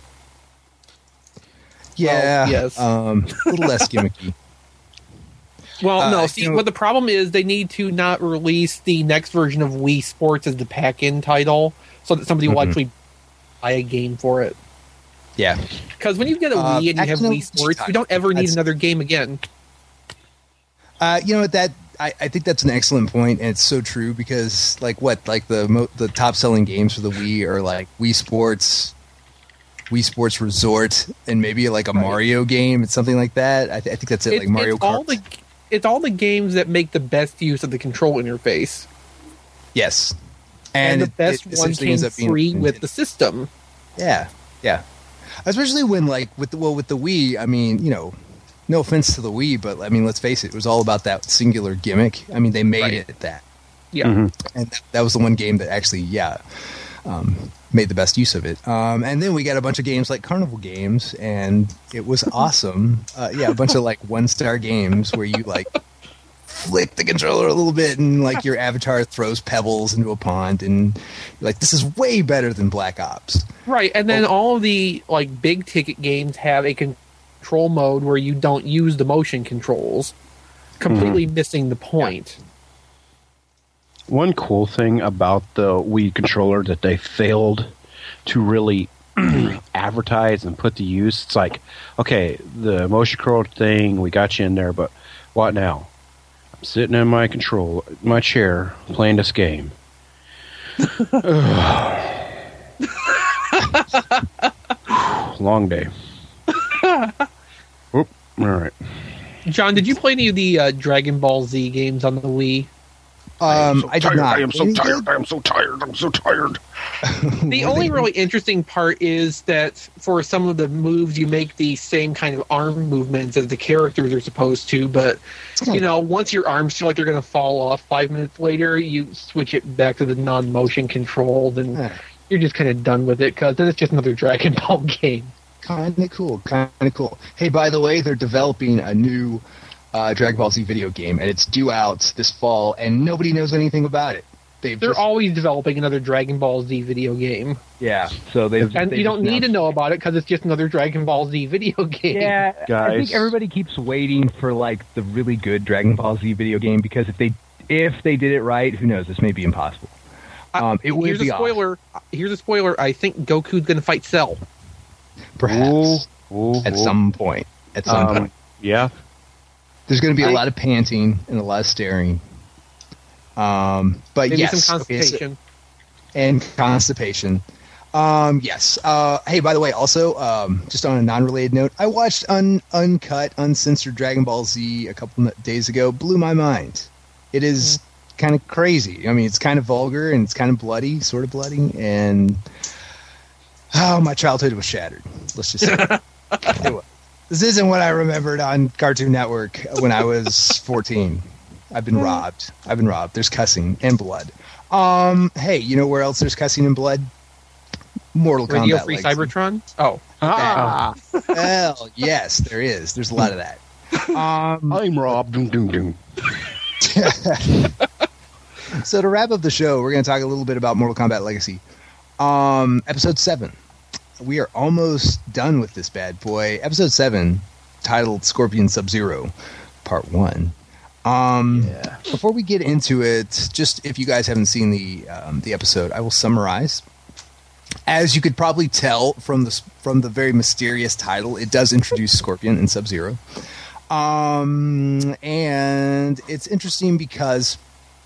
Yeah, Well, yes. um, a little less gimmicky. Well, Uh, no. See, you know- what the problem is, they need to not release the next version of Wii Sports as the pack-in title, so that somebody will Mhm. actually buy a game for it. Yeah, Because when you get a Uh, Wii and you have actually, Wii Sports, you don't ever need that's- another game again. uh, you know what? That I, I think that's an excellent point, and it's so true because, like, what like the mo- the top selling games for the Wii are like Wii Sports, Wii Sports Resort, and maybe like a Mario game. It's something like that. I, th- I think that's it. It's, like Mario it's all Kart. the it's all the games that make the best use of the control interface, Yes, and, the it- best it one essentially came ends up being free Nintendo. with the system. Yeah, yeah. Especially when, like, with the, well, with the Wii, I mean, you know, no offense to the Wii, but I mean, let's face it, it was all about that singular gimmick. I mean, they made Right. it that, Yeah, Mhm. and that, that was the one game that actually, yeah, um, made the best use of it. Um, and then we got a bunch of games like Carnival games, and it was awesome. Uh, yeah, a bunch of like one star games where you like flick the controller a little bit, and like your avatar throws pebbles into a pond, and you're like, this is way better than Black Ops. right. And then all of the like big ticket games have a control mode where you don't use the motion controls, completely missing the point. One cool thing about the Wii controller that they failed to really advertise and put to use, it's like, okay, the motion control thing, we got you in there, but what now? I'm sitting in my control, my chair, playing this game. Long day. Oop, all right. John, did you play any of the uh, Dragon Ball Z games on the Wii? Um, I, so did tired. not. I am so Any tired. good? I am so tired. I'm so tired. The only really interesting part is that for some of the moves, you make the same kind of arm movements as the characters are supposed to, but you know, once your arms feel like they're going to fall off five minutes later, you switch it back to the non-motion controlled, and Yeah. you're just kind of done with it because then it's just another Dragon Ball game. Kind of cool. Kind of cool. Hey, by the way, they're developing a new uh, Dragon Ball Z video game, and it's due out this fall, and nobody knows anything about it. They've They're just, always developing another Dragon Ball Z video game, yeah. So they and you don't need to know about it because it's just another Dragon Ball Z video game. Yeah, I Guys. think everybody keeps waiting for like the really good Dragon Ball Z video game because if they if they did it right, who knows? This may be impossible. Um, it would here's be a spoiler. Here's a spoiler. I think Goku's going to fight Cell. awesome. Perhaps Ooh, ooh, at ooh. some point. At some Um, point, yeah. there's going to be a I- lot of panting and a lot of staring. Um, but Maybe yes, some okay, so- constipation. and constipation. Um, yes. Uh, hey, by the way, also, um, just on a non-related note, I watched un- uncut, uncensored Dragon Ball Z a couple of days ago. Blew my mind. It is kind of crazy. I mean, it's kind of vulgar and it's kind of bloody, sort of bloody, and oh, my childhood was shattered. Let's just say it was. This isn't what I remembered on Cartoon Network when I was fourteen. I've been robbed. I've been robbed. There's cussing and blood. Um, hey, you know where else there's cussing and blood? Mortal Radio Kombat Free Legacy. Cybertron. Oh, Ah. Well, yes, there is. There's a lot of that. Um, I'm Rob. Doom, doom, doom. so to wrap up the show, we're going to talk a little bit about Mortal Kombat Legacy. Um, episode seven. We are almost done with this bad boy. Episode seven, titled Scorpion Sub-Zero, Part One. Um, Before we get into it, just if you guys haven't seen the um, the episode, I will summarize. As you could probably tell from the from the very mysterious title, it does introduce Scorpion and Sub-Zero. Um, and it's interesting because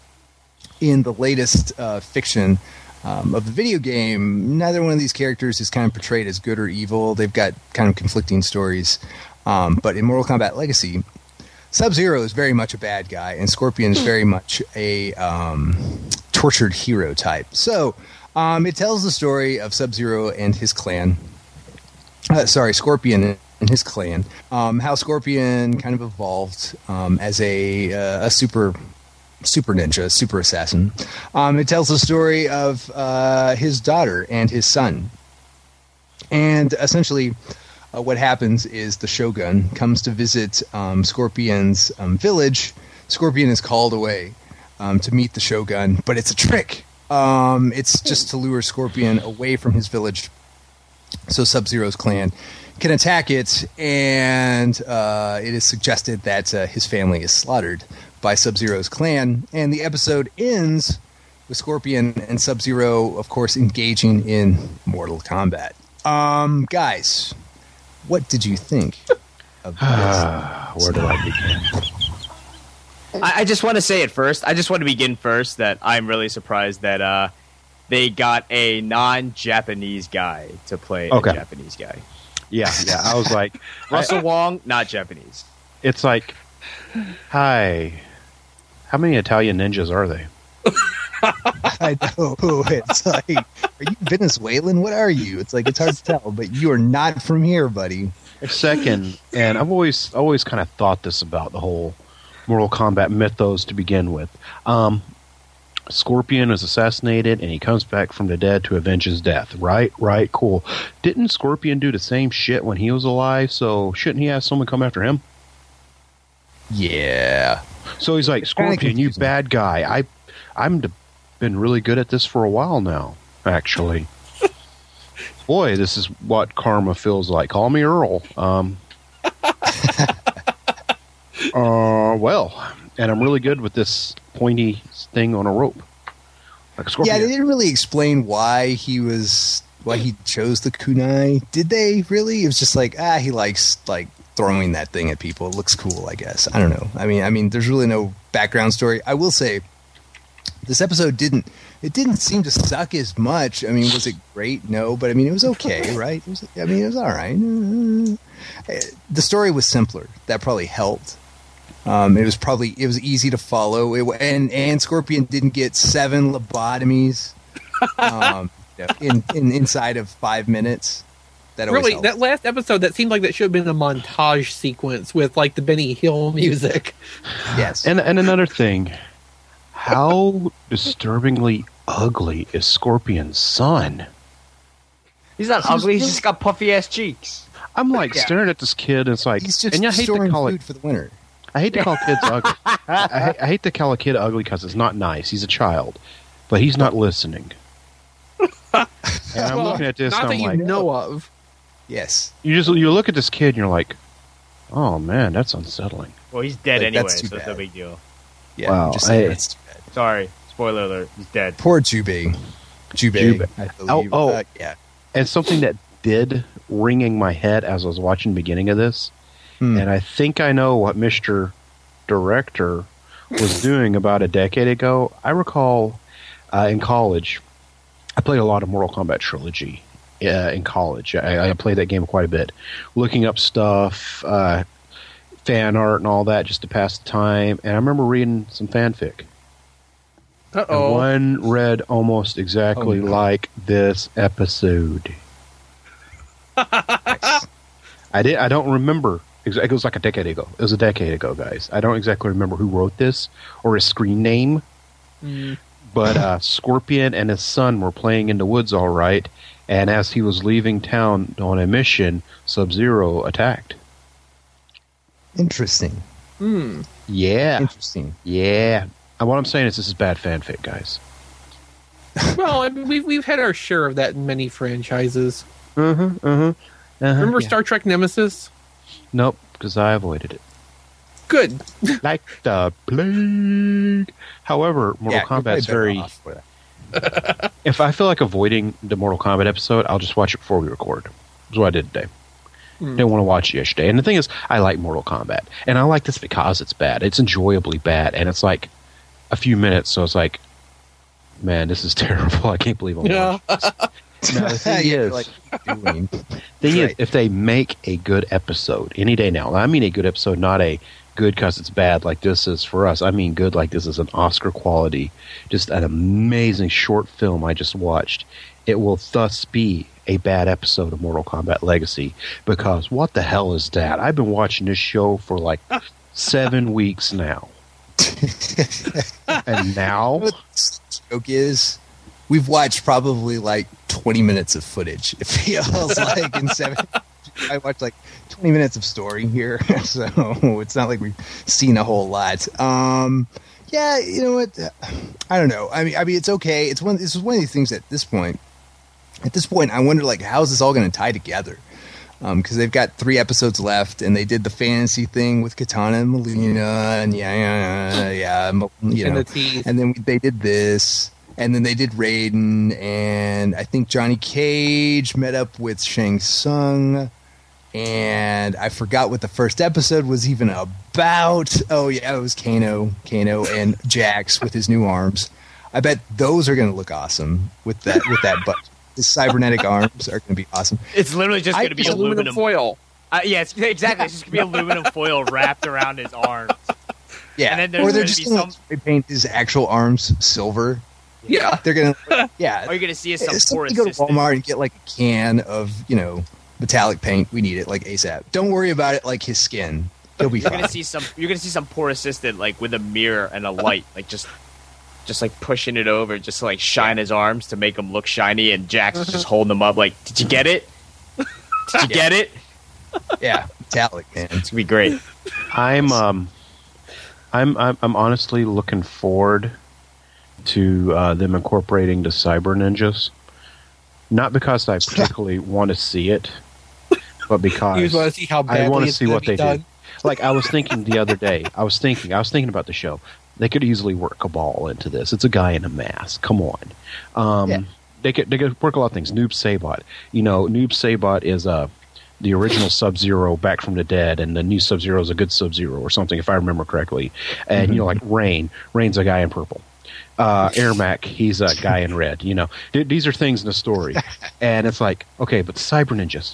in the latest uh, fiction um, of the video game, neither one of these characters is kind of portrayed as good or evil. They've got kind of conflicting stories. Um, but in Mortal Kombat Legacy, Sub-Zero is very much a bad guy, and Scorpion is very much a um, tortured hero type. So um, it tells the story of Sub-Zero and his clan. Uh, sorry, Scorpion and his clan. Um, how Scorpion kind of evolved um, as a, uh, a super super ninja, super assassin. Um, it tells the story of uh, his daughter and his son. And essentially, Uh, what happens is the Shogun comes to visit um, Scorpion's um, village. Scorpion is called away um, to meet the Shogun, but it's a trick. Um, it's just to lure Scorpion away from his village so Sub-Zero's clan can attack it, and uh, it is suggested that uh, his family is slaughtered by Sub-Zero's clan, and the episode ends with Scorpion and Sub-Zero, of course, engaging in Mortal Kombat. Um, guys... What did you think of this? Where do I begin? I, I just want to say it first. I just want to begin first that I'm really surprised that uh, they got a non-Japanese guy to play Okay. a Japanese guy. Yeah, yeah. I was like, Russell I- Wong, not Japanese. it's like, hi, how many Italian ninjas are they? I know. It's like, are you Venezuelan? What are you? It's like, it's hard to tell, but you are not from here, buddy. Second, and I've always always kind of thought this about the whole Mortal Kombat mythos to begin with. Um, Scorpion is assassinated, and he comes back from the dead to avenge his death. Right, right, cool. Didn't Scorpion do the same shit when he was alive? So shouldn't he have someone come after him? Yeah. So he's like, Kinda Scorpion, you confusing. bad guy. I, I'm d- been really good at this for a while now, actually. Boy, this is what karma feels like. Call me Earl. Um, uh, well, and I'm really good with this pointy thing on a rope. Like Scorpion. Yeah, they didn't really explain why he was, why he chose the kunai. Did they really? It was just like, ah, he likes, like, throwing that thing at people. It looks cool, I guess. I don't know. I mean, I mean, there's really no background story. I will say, this episode didn't, it didn't seem to suck as much. I mean, was it great? No, but I mean, it was okay, right? It was, I mean, it was all right. Uh, the story was simpler. That probably helped. Um, it was probably, it was easy to follow. It, and, and Scorpion didn't get seven lobotomies um, in, in inside of five minutes. That always Really, helps. that last episode, that seemed like that should have been a montage sequence with, like, the Benny Hill music. Yes. And and another thing, how disturbingly ugly is Scorpion's son? He's not He's ugly. He's really- just got puffy ass cheeks. I'm like Yeah. staring at this kid, and it's like, He's just and I hate to storing call food it. for the winter. I hate to call kids ugly. I, I, I hate to call a kid ugly because it's not nice. He's a child, but he's not listening. And I'm Well, looking at this, Not and that I'm you like, know of. Yes. you just you look at this kid, and you're like, oh man, that's unsettling. Well, he's dead Like, anyway, that's too so it's no bad. big deal. Yeah. Wow, Just saying, I- that's too bad. Sorry, spoiler alert. He's dead. Poor Jubei. Jubei, Jubei. I Oh, believe. oh. Uh, yeah. And something that did ring in my head as I was watching the beginning of this, Hmm. and I think I know what Mister Director was doing about a decade ago. I recall uh, in college, I played a lot of Mortal Kombat Trilogy uh, in college. I, I played that game quite a bit, looking up stuff, uh, fan art, and all that just to pass the time. And I remember reading some fanfic. Uh And oh. one read almost exactly Oh, no. like this episode. Nice. I did. I don't remember. exa- It was like a decade ago. It was a decade ago, guys. I don't exactly remember who wrote this or his screen name. Mm. But uh, Scorpion and his son were playing in the woods, all right. And as he was leaving town on a mission, Sub-Zero attacked. Interesting. Mm. Yeah, Interesting. yeah. And what I'm saying is, this is bad fanfic, guys. Well, I mean, we've, we've had our share of that in many franchises. Uh huh. Uh huh. Uh-huh. Remember Yeah. Star Trek Nemesis? Nope, because I avoided it. Good. Like the plague. However, Mortal Yeah, you're Kombat's probably better very. off for that. If I feel like avoiding the Mortal Kombat episode, I'll just watch it before we record. That's what I did today. Mm. Didn't want to watch it yesterday. And the thing is, I like Mortal Kombat. And I like this because it's bad. It's enjoyably bad. And it's like a few minutes, so it's like, man, this is terrible. I can't believe I'm yeah. watching this. No, the thing is, like, doing. thing right. is, if they make a good episode any day now, I mean a good episode, not a good because it's bad like this is for us. I mean good like this is an Oscar quality, just an amazing short film I just watched. It will thus be a bad episode of Mortal Kombat Legacy, because what the hell is that? I've been watching this show for like seven weeks now. And now? What the joke is, we've watched probably like twenty minutes of footage. It feels like in seven. I watched like twenty minutes of story here, so it's not like we've seen a whole lot. Um, yeah, you know what? I don't know. I mean, I mean, it's okay. It's one. This is one of these things at this point. At this point, I wonder, like, how is this all going to tie together? Because um, they've got three episodes left, and they did the fantasy thing with Katana and Melina, and yeah, yeah, yeah, you know, and, the and then they did this. And then they did Raiden, and I think Johnny Cage met up with Shang Tsung, and I forgot what the first episode was even about. Oh yeah, it was Kano, Kano, and Jax with his new arms. I bet those are going to look awesome with that with that butt. The cybernetic arms are going to be awesome. It's literally just going to be aluminum, aluminum foil. Uh, yeah, it's, exactly. It's just going to be aluminum foil wrapped around his arms. Yeah, and then there's or they're gonna just be going to some... paint his actual arms silver. Yeah, they're gonna. Yeah, all you're gonna see is some poor go to assistant. Walmart and get like a can of, you know, metallic paint. We need it like ASAP. Don't worry about it like his skin. He'll be You're fine. gonna see some. You're gonna see some poor assistant like with a mirror and a light, like just, just like pushing it over, just to like shine his arms to make him look shiny. And Jax is just holding them up, like, did you get it? Did you Yeah. get it? Yeah, metallic, man. It's gonna be great. I'm um, I'm I'm, I'm honestly looking forward to uh, them incorporating the Cyber Ninjas. Not because I particularly want to see it, but because you just want to see how badly I want to it's see gonna what be they done. did. Like, I was thinking the other day, I was thinking, I was thinking about the show. They could easily work Cabal into this. It's a guy in a mask. Come on. Um, Yeah. They could they could work a lot of things. Noob Saibot. You know, Noob Saibot is uh, the original Sub-Zero back from the dead, and the new Sub-Zero is a good Sub-Zero or something, if I remember correctly. And, mm-hmm. you know, like Rain. Rain's a guy in purple. Uh, Ermac, he's a guy in red. You know, D- these are things in the story. And it's like, okay, but the Cyber Ninjas.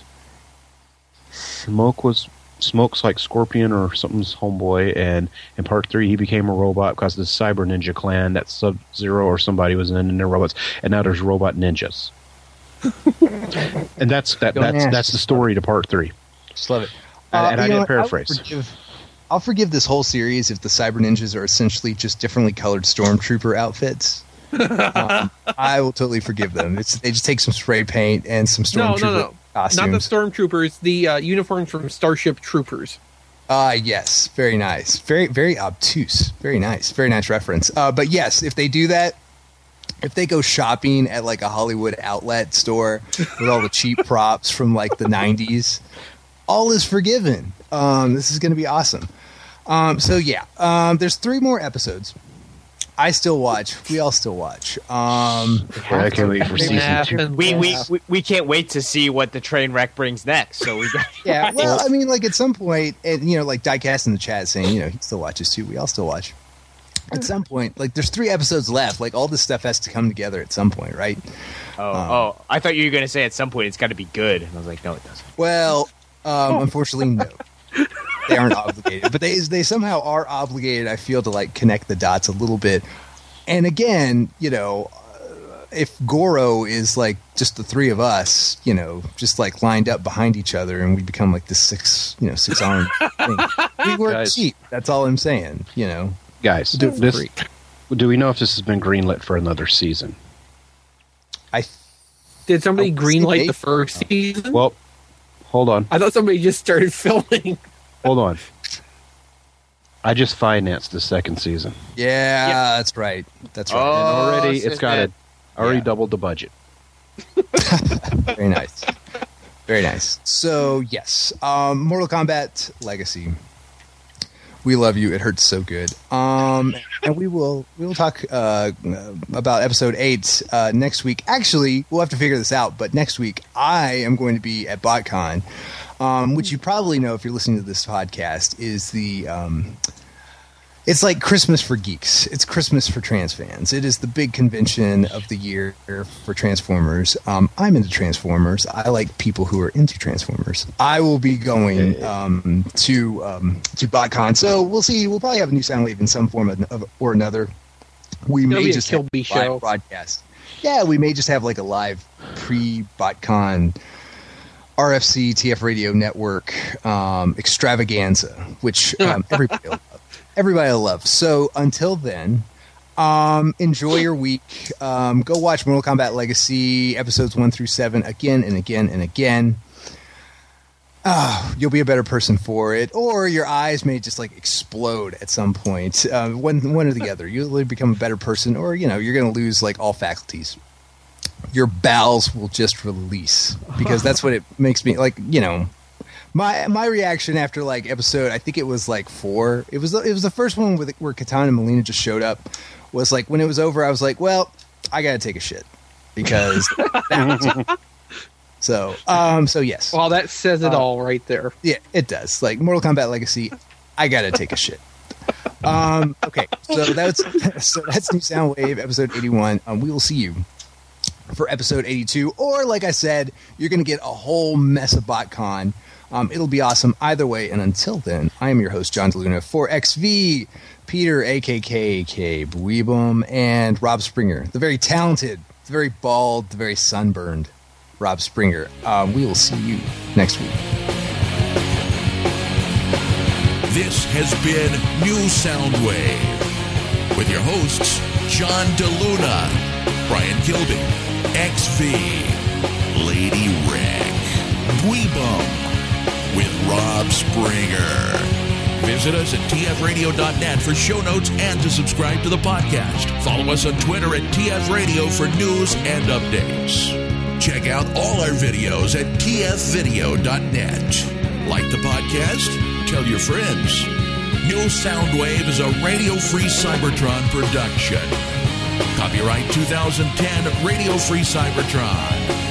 Smoke was... Smoke's like Scorpion or something's homeboy, and in part three he became a robot because of the Cyber Ninja clan that Sub-Zero or somebody was in, and they're robots, and now there's robot ninjas. And that's that, that's that's the story to part three. Just love it. And, Uh, and I you know didn't what? paraphrase. I'll forgive, I'll forgive this whole series if the Cyber Ninjas are essentially just differently colored Stormtrooper outfits. um, I will totally forgive them. It's, they just take some spray paint and some No, Stormtrooper no, no. costumes. Not the Stormtroopers, the uh, uniforms from Starship Troopers. Ah, uh, yes. Very nice. Very, very obtuse. Very nice. Very nice reference. Uh, but yes, if they do that, if they go shopping at like a Hollywood outlet store with all the cheap props from like the nineties, all is forgiven. Um, this is going to be awesome. Um, so yeah, um, there's three more episodes. I still watch. We all still watch. Um, I can't wait for season two. We, we we we can't wait to see what the train wreck brings next. So we got yeah. Well, I mean, like at some point, and you know, like Diecast in the chat saying, you know, he still watches too. We all still watch. At some point, like there's three episodes left. Like all this stuff has to come together at some point, right? Oh, Um, oh! I thought you were going to say at some point it's got to be good, and I was like, no, it doesn't. Well, um, unfortunately, no. They aren't obligated, but they they somehow are obligated. I feel to like connect the dots a little bit. And again, you know, uh, if Goro is like just the three of us, you know, just like lined up behind each other, and we become like this six, you know, six armed thing, we work Guys. cheap. That's all I'm saying. You know, Guys, do it for this, free. do we know if this has been greenlit for another season? I Did somebody Oh, greenlight see, the first season? Well, hold on. I thought somebody just started filming. Hold on. I just financed the second season. yeah, Yeah. that's right. That's right. Oh, And already says it's got that. a already Yeah. doubled the budget. Very nice. Very nice. So, yes. Um, Mortal Kombat Legacy. We love you. It hurts so good. Um, and we will we will talk uh, about episode eight uh, next week. Actually, we'll have to figure this out. But next week, I am going to be at BotCon, um, which you probably know if you're listening to this podcast is the. Um, It's like Christmas for geeks. It's Christmas for trans fans. It is the big convention of the year for Transformers. Um, I'm into Transformers. I like people who are into Transformers. I will be going um, to um, to BotCon, so we'll see. We'll probably have a new Soundwave in some form of, or another. We It'll may be a just Kilby have a live show. broadcast. Yeah, we may just have like a live pre-BotCon R F C T F Radio Network um, extravaganza, which um, everybody will love. Everybody will love. So until then, um, enjoy your week. Um, go watch Mortal Kombat Legacy episodes one through seven again and again and again. Oh, you'll be a better person for it, or your eyes may just like explode at some point. Uh, one, one or the other. You'll become a better person, or you know you're going to lose like all faculties. Your bowels will just release because that's what it makes me like. You know. My my reaction after like episode, I think it was like four. It was it was the first one with where Katana and Melina just showed up. Was like when it was over, I was like, well, I gotta take a shit because. so um so yes. Well, that says it uh, all right there. Yeah, it does. Like Mortal Kombat Legacy, I gotta take a shit. Um okay, so that's so that's New Soundwave episode eighty-one. Um, we will see you for episode eighty-two, or like I said, you're gonna get a whole mess of BotCon. Um, it'll be awesome either way. And until then, I am your host, John DeLuna, for X V, Peter, A K K K, Bweebum, and Rob Springer, the very talented, the very bald, the very sunburned Rob Springer. Um, we will see you next week. This has been New Soundwave with your hosts, John DeLuna, Brian Kilby, X V, Lady Rick, Bweebum, with Rob Springer. Visit us at T F radio dot net for show notes and to subscribe to the podcast. Follow us on Twitter at T F Radio for news and updates. Check out all our videos at T F video dot net. Like the podcast? Tell your friends. New Soundwave is a radio-free Cybertron production. Copyright two thousand ten Radio Free Cybertron.